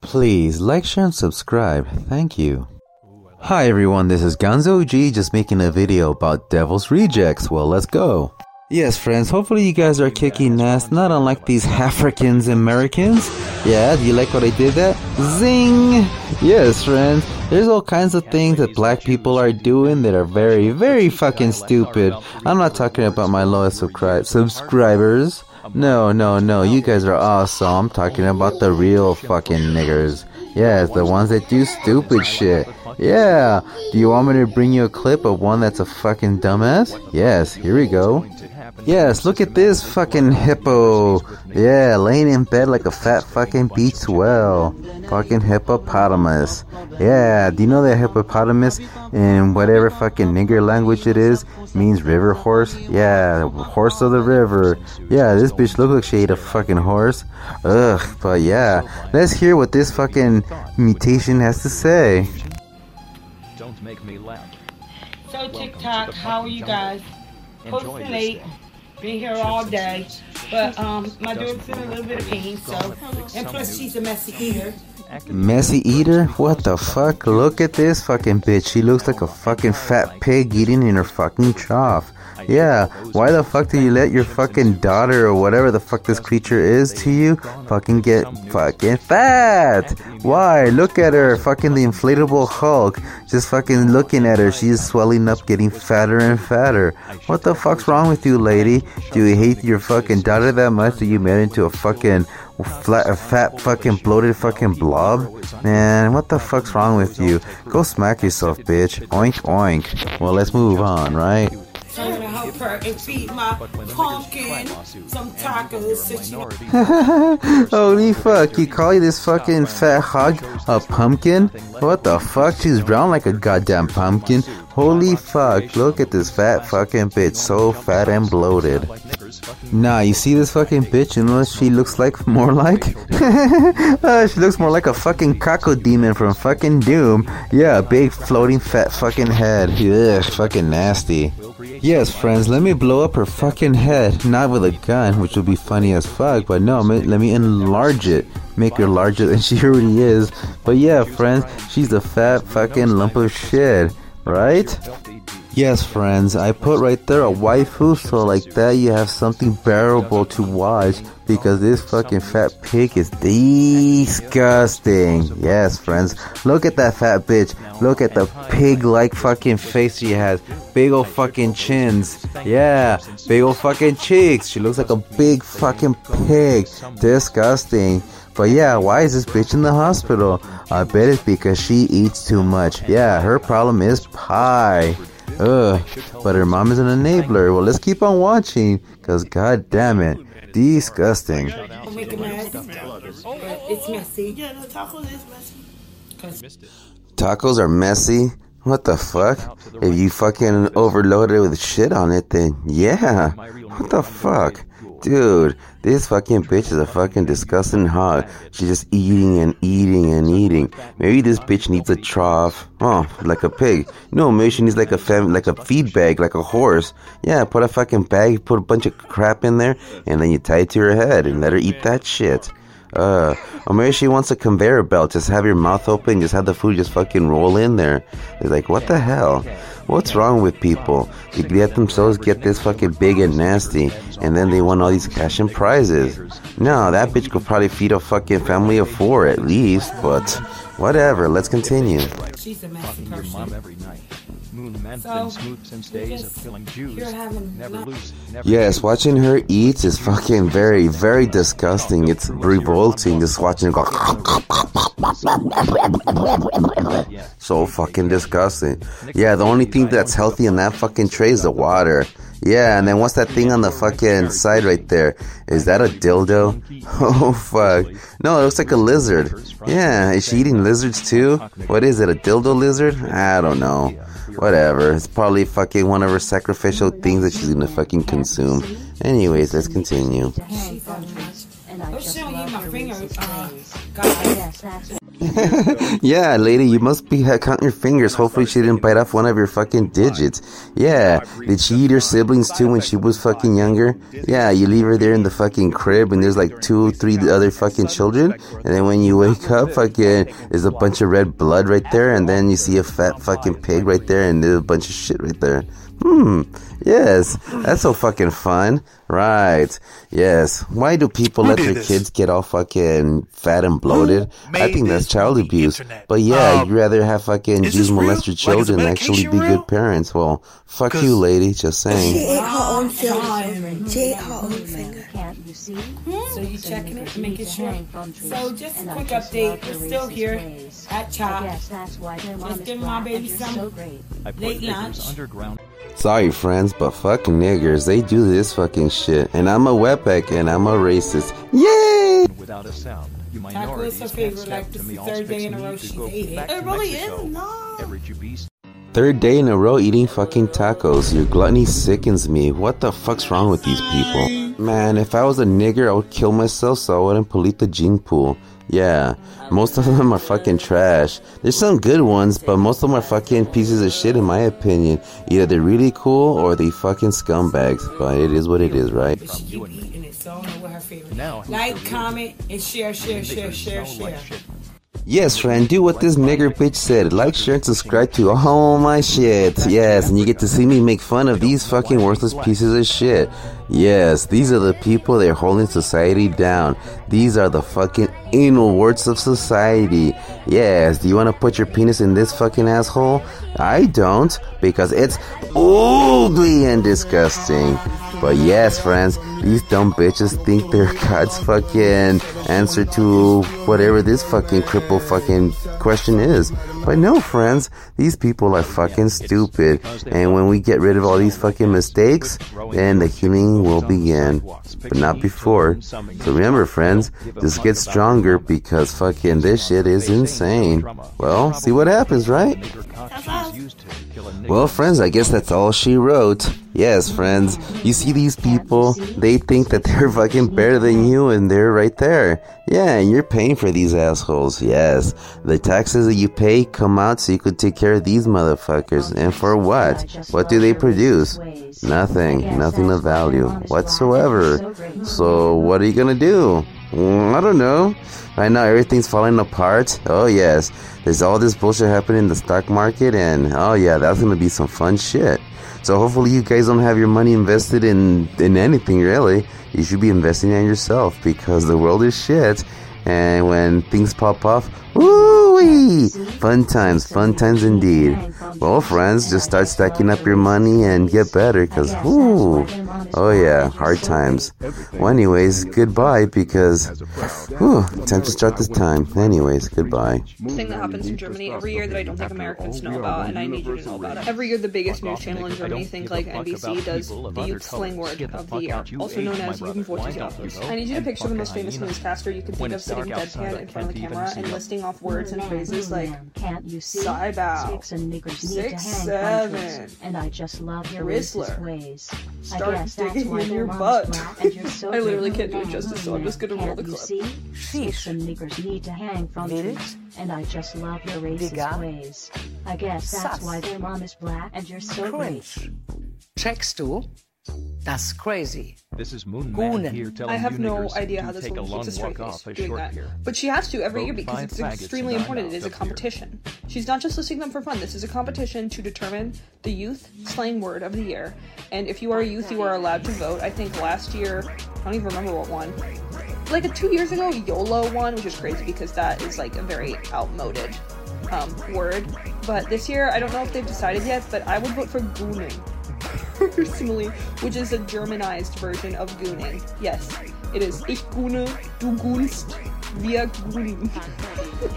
Please like, share, and subscribe. Thank you. Hi everyone, this is Gonzo G, just making a video about Devil's Rejects. Well, let's go. Yes, friends, hopefully you guys are kicking ass, not unlike these Africans Americans. Yeah, do you like what I did that? Zing! Yes, friends, there's all kinds of things that black people are doing that are very, very fucking stupid. I'm not talking about my loyal subscribers. No, you guys are awesome. I'm talking about the real fucking niggers. Yes, the ones that do stupid shit. Yeah, do you want me to bring you a clip of one that's a fucking dumbass? Yes, here we go. Yes, look at this fucking hippo. Yeah, laying in bed like a fat fucking beach whale. Fucking hippopotamus. Yeah, do you know that hippopotamus in whatever fucking nigger language it is means river horse? Yeah, horse of the river. Yeah, this bitch looks like she ate a fucking horse. Ugh, but yeah, let's hear what this fucking mutation has to say. Don't make me laugh. So TikTok, how are you guys? Posting late, been here all day, but my dog's in a little bit of pain, so, and plus she's a messy eater. Messy eater? What the fuck? Look at this fucking bitch. She looks like a fucking fat pig eating in her fucking trough. Yeah, why the fuck do you let your fucking daughter or whatever the fuck this creature is to you fucking get fucking fat? Why? Look at her, fucking the inflatable Hulk. Just fucking looking at her, she's swelling up, getting fatter and fatter. What the fuck's wrong with you, lady? Do you hate your fucking daughter that much that you made into a fucking fat fucking bloated fucking blob? Man, what the fuck's wrong with you? Go smack yourself, bitch. Oink oink. Well, let's move on, right? So I'm gonna help her and feed my pumpkin some tacos so she Holy fuck, you call this fucking fat hog a pumpkin? What the fuck? She's brown like a goddamn pumpkin. Holy fuck, look at this fat fucking bitch, so fat and bloated. Nah, you see this fucking bitch? You know what she looks like more like? She looks more like a fucking cacodemon from fucking Doom. Yeah, a big floating fat fucking head. Ugh, fucking nasty. Yes, friends, let me blow up her fucking head. Not with a gun, which would be funny as fuck, but no, let me enlarge it. Make her larger than she already is. But yeah, friends, she's a fat fucking lump of shit, right? Yes, friends, I put right there a waifu, so like that you have something bearable to watch, because this fucking fat pig is disgusting. Yes, friends, look at that fat bitch. Look at the pig-like fucking face she has. Big ol' fucking chins. Yeah, big ol' fucking cheeks. She looks like a big fucking pig. Disgusting. But yeah, why is this bitch in the hospital? I bet it's because she eats too much. Yeah, her problem is pie. Ugh, but her mom is an enabler. Well, let's keep on watching, cause god damn it, disgusting. make a mess, but it's messy. Yeah, the tacos is messy. Tacos are messy? What the fuck? If you fucking overload it with shit on it, then yeah. What the fuck? Dude, this fucking bitch is a fucking disgusting hog. She's just eating and eating and eating. Maybe this bitch needs a trough. Oh, like a pig. No, maybe she needs like a feed bag, like a horse. Yeah, put a fucking bag, put a bunch of crap in there, and then you tie it to her head and let her eat that shit. Or maybe she wants a conveyor belt. Just have your mouth open, just have the food just fucking roll in there. It's like, what the hell? What's wrong with people? They let themselves get this fucking big and nasty, and then they want all these cash and prizes. No, that bitch could probably feed a fucking family of 4 at least, but whatever, let's continue. She's a messy person. Yes, watching her eat is fucking very, very disgusting. It's revolting just watching her go. So fucking disgusting. Yeah, the only thing that's healthy in that fucking tray is the water. Yeah, and then what's that thing on the fucking side right there? Is that a dildo? Oh, fuck. No, it looks like a lizard. Yeah, is she eating lizards too? What is it, a dildo lizard? I don't know. Whatever. It's probably fucking one of her sacrificial things that she's gonna fucking consume. Anyways, let's continue. Yeah, lady, you must be counting your fingers. Hopefully she didn't bite off one of your fucking digits. Yeah, did she eat her siblings too when she was fucking younger? Yeah, you leave her there in the fucking crib and there's like 2, 3 other fucking children, and then when you wake up, fucking, there's a bunch of red blood right there, and then you see a fat fucking pig right there, and there's a bunch of shit right there. Yes, that's so fucking fun. Right, yes. Why do people let their kids get all fucking fat and bloated? I think that's child abuse. But yeah, you'd rather have fucking Jews molest your children than actually be good parents. Well, fuck you, lady, just saying. She ate her own finger. She ate her own finger. So you checking it, making sure. So just a quick update. We're still here at CHOP. Just giving my baby some late lunch. Sorry, friends, but fucking niggers, they do this fucking shit. And I'm a wetback and I'm a racist. Yay! Without a sound, you Taco minorities is her can't favorite, step like to this me is all the third day in a row fixing she's to go ate back it. to Mexico. Every Jubis. Third day in a row eating fucking tacos. Your gluttony sickens me. What the fuck's wrong with these people? Man, if I was a nigger, I would kill myself so I wouldn't pollute the gene pool. Yeah, most of them are fucking trash. There's some good ones, but most of them are fucking pieces of shit in my opinion. Either they're really cool or they fucking scumbags. But it is what it is, right? But she keep eating it, so I don't know what her favorite is. Like, comment, and share. Yes, friend, do what this nigger bitch said. Like, share, and subscribe to all my shit. Yes, and you get to see me make fun of these fucking worthless pieces of shit. Yes, these are the people that are holding society down. These are the fucking anal warts of society. Yes, do you want to put your penis in this fucking asshole? I don't, because it's ugly and disgusting. But yes, friends, these dumb bitches think they're God's fucking answer to whatever this fucking cripple fucking question is. But no, friends, these people are fucking stupid. And when we get rid of all these fucking mistakes, then the healing will begin. But not before. So remember, friends, just get stronger because fucking this shit is insane. Well, see what happens, right? Well, friends, I guess that's all she wrote. Yes, friends, you see these people, they think that they're fucking better than you and they're right there. Yeah, and you're paying for these assholes, yes. The taxes that you pay come out so you could take care of these motherfuckers. And for what? What do they produce? Nothing of value whatsoever. So what are you gonna do? I don't know. Right now everything's falling apart. Oh yes, there's all this bullshit happening in the stock market, and oh yeah, that's gonna be some fun shit. So hopefully you guys don't have your money invested in anything really. You should be investing in yourself because the world is shit. And when things pop off, woo-wee! Fun times indeed. Well, friends, just start stacking up your money and get better, cause whoo, oh yeah, hard times. Well, anyways, goodbye, because whew, time to start this time. Anyways, goodbye. Thing that happens in Germany every year that I don't think Americans know about, and I need you to know about it. Every year, the biggest news channel in Germany, think like NBC, does the youth slang word of the year, also known as Jugendwortjahr. I need you to picture the most famous newscaster you can think of sitting deadpan in front of the camera and listing off words and phrases like Cybow, 6'7", and I just love your Whistler, ways. start digging in your butt. I literally can't do it justice, so I'm just gonna roll the clip. Fish and niggers need to hang from trees, and I just love your racist ways. I guess that's why their mom is black and you're so great. Checkst du? That's crazy. This is Moon Man here telling I have you no niggers idea to how this take a woman long keeps a straight walk face off a doing short that. pier. But she has to every year Vote because five it's faggots extremely and important. I'm It is a out of here. competition. She's not just listing them for fun. This is a competition to determine the youth slang word of the year. And if you are a youth, you are allowed to vote. I think last year, I don't even remember what won. Like 2 years ago, YOLO won, which is crazy because that is like a very outmoded word. But this year, I don't know if they've decided yet, but I would vote for Gooning. Personally, which is a Germanized version of gooning. Yes, it is. Ich goone, du goonst, wir goonen.